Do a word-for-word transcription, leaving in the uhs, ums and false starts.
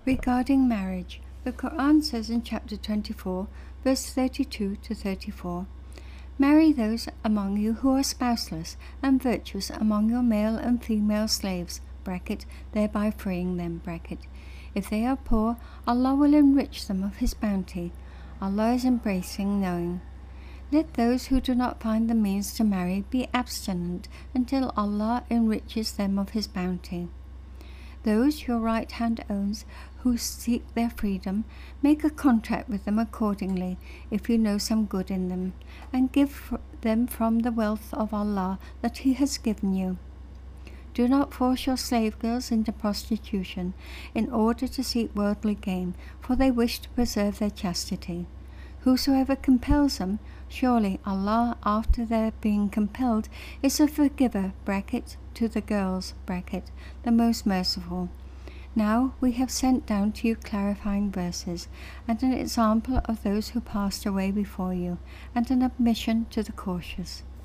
Regarding marriage, the Quran says in chapter twenty-four, verse thirty-two to thirty-four, "Marry those among you who are spouseless and virtuous among your male and female slaves, bracket, thereby freeing them, bracket. If they are poor, Allah will enrich them of His bounty. Allah is embracing, knowing. Let those who do not find the means to marry be abstinent until Allah enriches them of His bounty. Those your right hand owns who seek their freedom, make a contract with them accordingly, if you know some good in them, and give them from the wealth of Allah that He has given you. Do not force your slave girls into prostitution in order to seek worldly gain, for they wish to preserve their chastity. Whosoever compels them, surely Allah, after their being compelled, is a forgiver, bracket, to the girls, bracket, the most merciful. Now we have sent down to you clarifying verses, and an example of those who passed away before you, and an admonition to the cautious.